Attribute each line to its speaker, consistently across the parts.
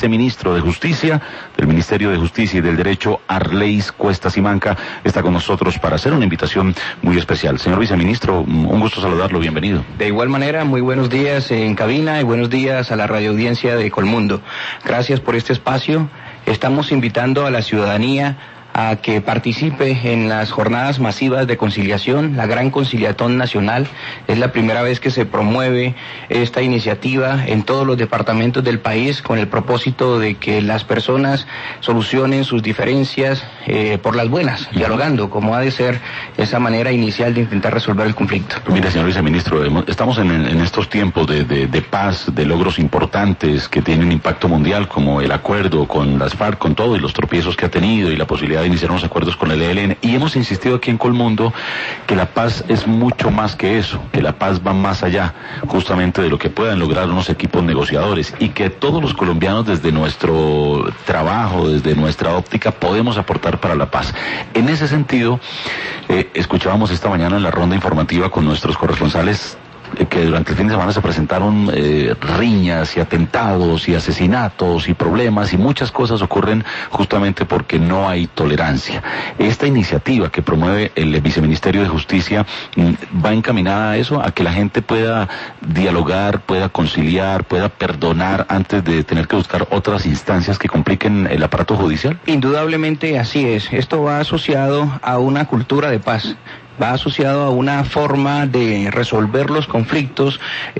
Speaker 1: Ministro de Justicia, del Ministerio de Justicia y del Derecho, Arleis Cuesta Simanca, está con nosotros para hacer una invitación muy especial. Señor Viceministro, un gusto saludarlo, bienvenido.
Speaker 2: De igual manera, muy buenos días en cabina y buenos días a la radioaudiencia de Colmundo. Gracias por este espacio. Estamos invitando a la ciudadanía a que participe en las jornadas masivas de conciliación, la Gran Conciliatón Nacional. Es la primera vez que se promueve esta iniciativa en todos los departamentos del país con el propósito de que las personas solucionen sus diferencias por las buenas, dialogando, como ha de ser esa manera inicial de intentar resolver el conflicto.
Speaker 1: Mire, señor Viceministro, estamos en estos tiempos de paz, de logros importantes que tienen impacto mundial, como el acuerdo con las FARC, con todo, y los tropiezos que ha tenido, y la posibilidad de iniciar unos acuerdos con el ELN, y hemos insistido aquí en Colmundo que la paz es mucho más que eso, que la paz va más allá justamente de lo que puedan lograr unos equipos negociadores, y que todos los colombianos desde nuestro trabajo, desde nuestra óptica, podemos aportar para la paz. En ese sentido, escuchábamos esta mañana en la ronda informativa con nuestros corresponsales que durante el fin de semana se presentaron riñas y atentados y asesinatos y problemas, y muchas cosas ocurren justamente porque no hay tolerancia. Esta iniciativa que promueve el Viceministerio de Justicia va encaminada a eso, a que la gente pueda dialogar, pueda conciliar, pueda perdonar antes de tener que buscar otras instancias que compliquen el aparato judicial.
Speaker 2: Indudablemente así es. Esto va asociado a una cultura de paz. Va asociado a una forma de resolver los conflictos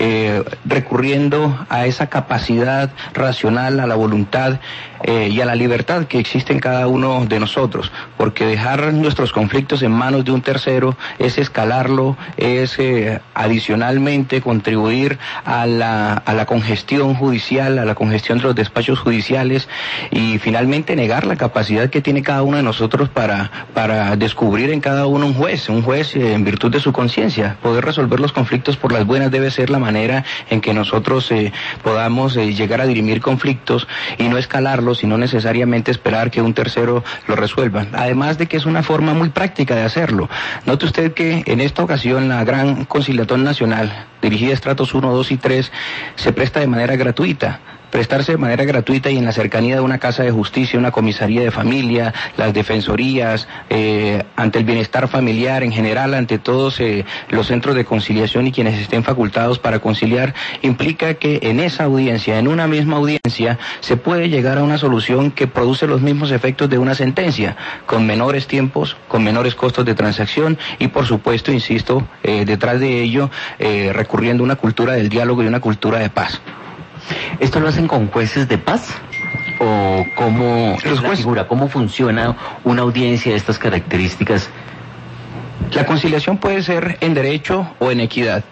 Speaker 2: recurriendo a esa capacidad racional, a la voluntad y a la libertad que existe en cada uno de nosotros, porque dejar nuestros conflictos en manos de un tercero es escalarlo, es adicionalmente contribuir a la congestión judicial, a la congestión de los despachos judiciales, y finalmente negar la capacidad que tiene cada uno de nosotros para descubrir en cada uno un juez en virtud de su conciencia. Poder resolver los conflictos por las buenas debe ser la manera en que nosotros podamos llegar a dirimir conflictos y no escalarlos, sino necesariamente esperar que un tercero lo resuelva. Además de que es una forma muy práctica de hacerlo. Note usted que en esta ocasión la Gran Conciliatón Nacional, dirigida a estratos 1, 2 y 3, se presta de manera gratuita. Prestarse de manera gratuita y en la cercanía de una casa de justicia, una comisaría de familia, las defensorías, ante el bienestar familiar en general, ante todos los centros de conciliación y quienes estén facultados para conciliar, implica que en esa audiencia, en una misma audiencia, se puede llegar a una solución que produce los mismos efectos de una sentencia, con menores tiempos, con menores costos de transacción y, por supuesto, insisto, detrás de ello, recurriendo a una cultura del diálogo y una cultura de paz.
Speaker 3: ¿Esto lo hacen con jueces de paz? ¿O cómo es la figura? ¿Cómo funciona una audiencia de estas características?
Speaker 2: La conciliación puede ser en derecho o en equidad.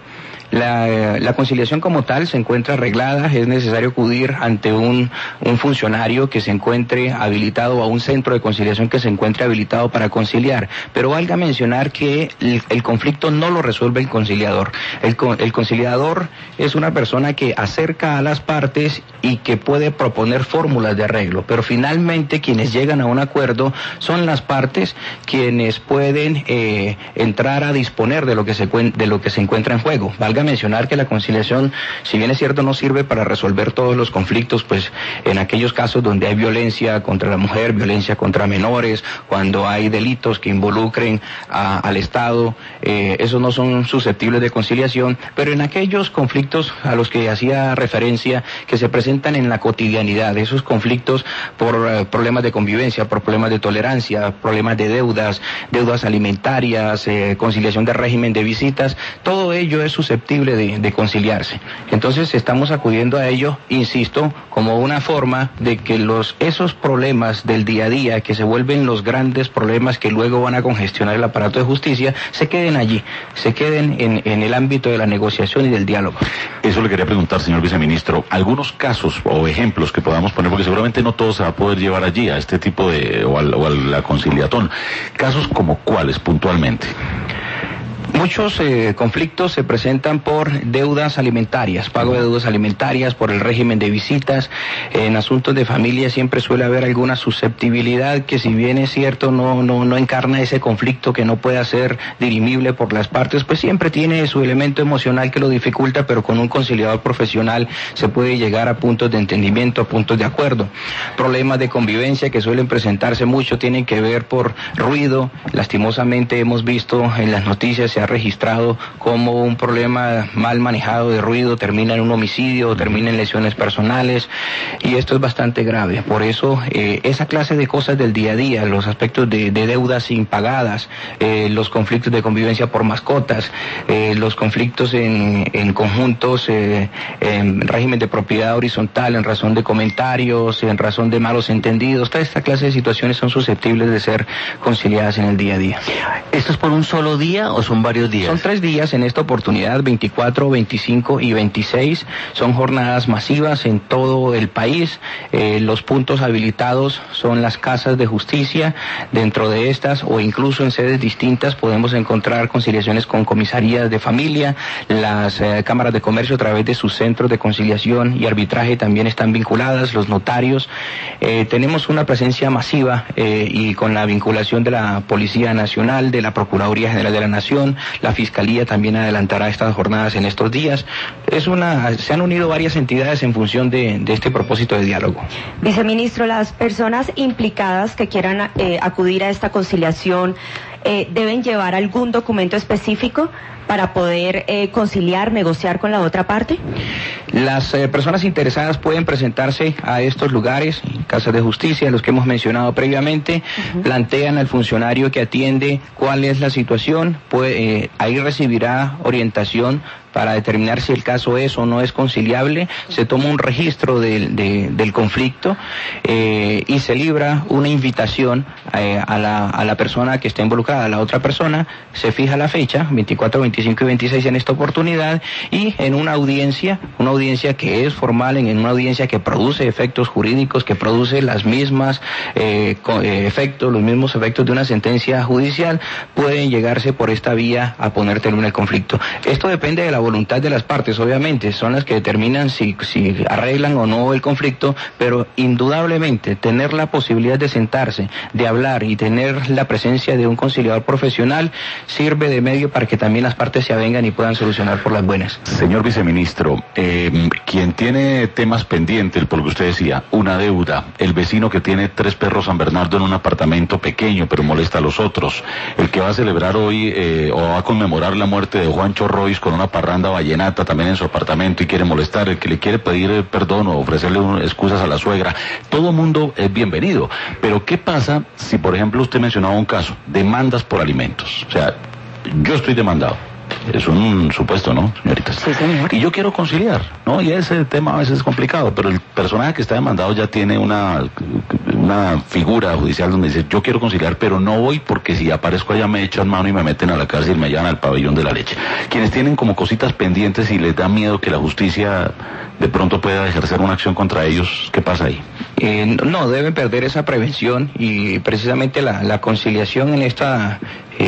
Speaker 2: La conciliación como tal se encuentra arreglada, es necesario acudir ante un funcionario que se encuentre habilitado, o a un centro de conciliación que se encuentre habilitado para conciliar, pero valga mencionar que el conflicto no lo resuelve el conciliador. El conciliador es una persona que acerca a las partes y que puede proponer fórmulas de arreglo, pero finalmente quienes llegan a un acuerdo son las partes quienes pueden entrar a disponer de lo que se encuentra en juego. Valga mencionar que la conciliación, si bien es cierto, no sirve para resolver todos los conflictos, pues en aquellos casos donde hay violencia contra la mujer, violencia contra menores, cuando hay delitos que involucren al Estado, esos no son susceptibles de conciliación, pero en aquellos conflictos a los que hacía referencia, que se presentan en la cotidianidad, esos conflictos por problemas de convivencia, por problemas de tolerancia, problemas de deudas alimentarias, conciliación de régimen de visitas, todo ello es susceptible de conciliarse. Entonces estamos acudiendo a ello, insisto, como una forma de que esos problemas del día a día, que se vuelven los grandes problemas que luego van a congestionar el aparato de justicia, se queden allí, se queden en el ámbito de la negociación y del diálogo.
Speaker 1: Eso le quería preguntar, señor Viceministro, algunos casos o ejemplos que podamos poner, porque seguramente no todo se va a poder llevar allí, a este tipo o a la conciliatón. Casos como cuáles puntualmente.
Speaker 2: Muchos conflictos se presentan por deudas alimentarias, pago de deudas alimentarias, por el régimen de visitas. En asuntos de familia siempre suele haber alguna susceptibilidad que, si bien es cierto, no encarna ese conflicto, que no pueda ser dirimible por las partes, pues siempre tiene su elemento emocional que lo dificulta, pero con un conciliador profesional se puede llegar a puntos de entendimiento, a puntos de acuerdo. Problemas de convivencia que suelen presentarse mucho tienen que ver por ruido. Lastimosamente hemos visto en las noticias, se ha registrado como un problema mal manejado de ruido termina en un homicidio, termina en lesiones personales, y esto es bastante grave. Por eso esa clase de cosas del día a día, los aspectos de deudas impagadas, los conflictos de convivencia por mascotas, los conflictos en conjuntos, en régimen de propiedad horizontal, en razón de comentarios, en razón de malos entendidos, toda esta clase de situaciones son susceptibles de ser conciliadas en el día a día.
Speaker 3: ¿Esto es por un solo día o son varios días?
Speaker 2: Son 3 días en esta oportunidad, 24, 25 y 26. Son jornadas masivas en todo el país. Los puntos habilitados son las casas de justicia. Dentro de estas, o incluso en sedes distintas, podemos encontrar conciliaciones con comisarías de familia. Las cámaras de comercio, a través de sus centros de conciliación y arbitraje, también están vinculadas. Los notarios. Tenemos una presencia masiva y con la vinculación de la Policía Nacional, de la Procuraduría General de la Nación. La Fiscalía también adelantará estas jornadas en estos días. Se han unido varias entidades en función de este propósito de diálogo.
Speaker 4: Viceministro, las personas implicadas que quieran acudir a esta conciliación, ¿deben llevar algún documento específico para poder conciliar, negociar con la otra parte?
Speaker 2: Las personas interesadas pueden presentarse a estos lugares, casas de justicia, los que hemos mencionado previamente, plantean al funcionario que atiende cuál es la situación, ahí recibirá orientación para determinar si el caso es o no es conciliable. Se toma un registro del conflicto y se libra una invitación a la persona que está involucrada, a la otra persona. Se fija la fecha, 24, 25 y 26 en esta oportunidad, y en una audiencia que es formal, en una audiencia que produce efectos jurídicos, que produce los mismos efectos de una sentencia judicial, pueden llegarse por esta vía a poner término al conflicto. Esto depende de la voluntad de las partes, obviamente, son las que determinan si arreglan o no el conflicto, pero indudablemente tener la posibilidad de sentarse, de hablar y tener la presencia de un conciliador profesional sirve de medio para que también las partes se avengan y puedan solucionar por las buenas.
Speaker 1: Señor viceministro, quien tiene temas pendientes, por lo que usted decía, una deuda, el vecino que tiene 3 perros San Bernardo en un apartamento pequeño pero molesta a los otros, el que va a celebrar hoy o va a conmemorar la muerte de Juancho Royce con una parranda vallenata también en su apartamento y quiere molestar, el que le quiere pedir perdón o ofrecerle excusas a la suegra, todo mundo es bienvenido. Pero ¿qué pasa si, por ejemplo, usted mencionaba un caso, demandas por alimentos? O sea, yo estoy demandado. Es un supuesto, ¿no, señoritas?
Speaker 4: Sí, señor.
Speaker 1: Y yo quiero conciliar, ¿no? Y ese tema a veces es complicado, pero el personaje que está demandado ya tiene una figura judicial donde dice, yo quiero conciliar, pero no voy porque si aparezco allá me echan mano y me meten a la cárcel y me llevan al pabellón de la leche. Quienes tienen como cositas pendientes y les da miedo que la justicia de pronto pueda ejercer una acción contra ellos, ¿qué pasa ahí?
Speaker 2: No, deben perder esa prevención, y precisamente la conciliación en esta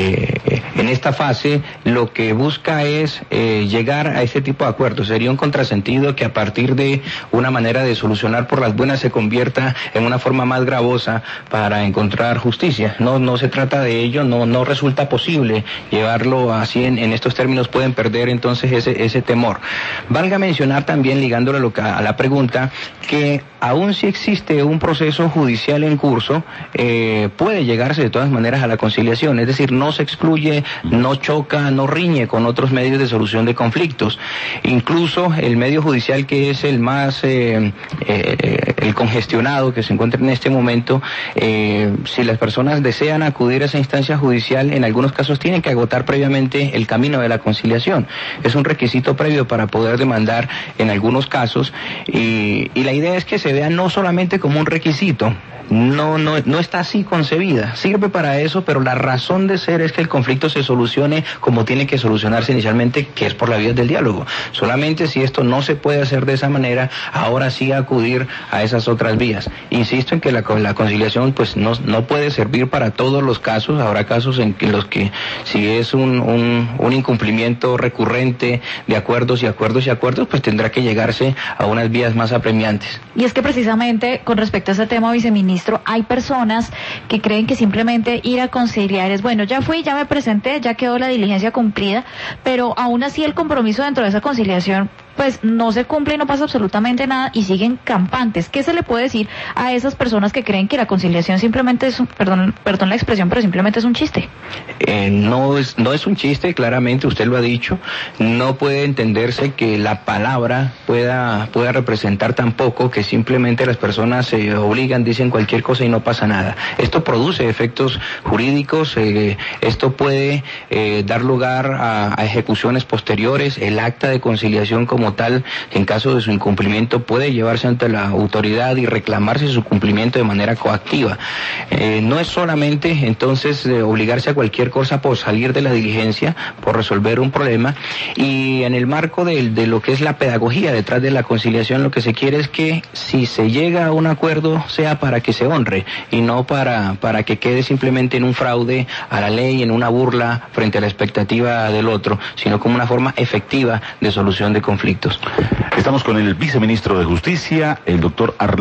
Speaker 2: fase lo que busca es llegar a este tipo de acuerdos. Sería un contrasentido que a partir de una manera de solucionar por las buenas se convierta en una forma más gravosa para encontrar justicia. No se trata de ello, no resulta posible llevarlo así en estos términos, pueden perder entonces ese temor. Valga mencionar también, ligándolo a la pregunta, que aún si existe un proceso judicial en curso, puede llegarse de todas maneras a la conciliación, es decir, no se excluye, no choca, no riñe con otros medios de solución de conflictos. Incluso el medio judicial, que es el más el congestionado que se encuentra en este momento, si las personas desean acudir a esa instancia judicial, en algunos casos tienen que agotar previamente el camino de la conciliación. Es un requisito previo para poder demandar en algunos casos, y la idea es que se que vea no solamente como un requisito. No está así concebida. Sirve para eso, pero la razón de ser es que el conflicto se solucione como tiene que solucionarse inicialmente, que es por la vía del diálogo. Solamente si esto no se puede hacer de esa manera, ahora sí acudir a esas otras vías. Insisto en que la conciliación pues no puede servir para todos los casos. Habrá casos en los que si es un incumplimiento recurrente de acuerdos, pues tendrá que llegarse a unas vías más apremiantes.
Speaker 5: Y es que precisamente con respecto a ese tema, viceministro, hay personas que creen que simplemente ir a conciliar es, bueno, ya fui, ya me presenté, ya quedó la diligencia cumplida, pero aún así el compromiso dentro de esa conciliación pues no se cumple y no pasa absolutamente nada y siguen campantes. ¿Qué se le puede decir a esas personas que creen que la conciliación simplemente es perdón la expresión, pero simplemente es un chiste?
Speaker 2: No es un chiste, claramente, usted lo ha dicho. No puede entenderse que la palabra pueda representar tampoco que simplemente las personas se obligan, dicen cualquier cosa y no pasa nada. Esto produce efectos jurídicos, esto puede dar lugar a ejecuciones posteriores. El acta de conciliación como tal, en caso de su incumplimiento, puede llevarse ante la autoridad y reclamarse su cumplimiento de manera coactiva. No es solamente entonces obligarse a cualquier cosa por salir de la diligencia, por resolver un problema, y en el marco de lo que es la pedagogía detrás de la conciliación, lo que se quiere es que si se llega a un acuerdo sea para que se honre y no para que quede simplemente en un fraude a la ley, en una burla frente a la expectativa del otro, sino como una forma efectiva de solución de conflictos.
Speaker 1: Estamos con el viceministro de Justicia, el doctor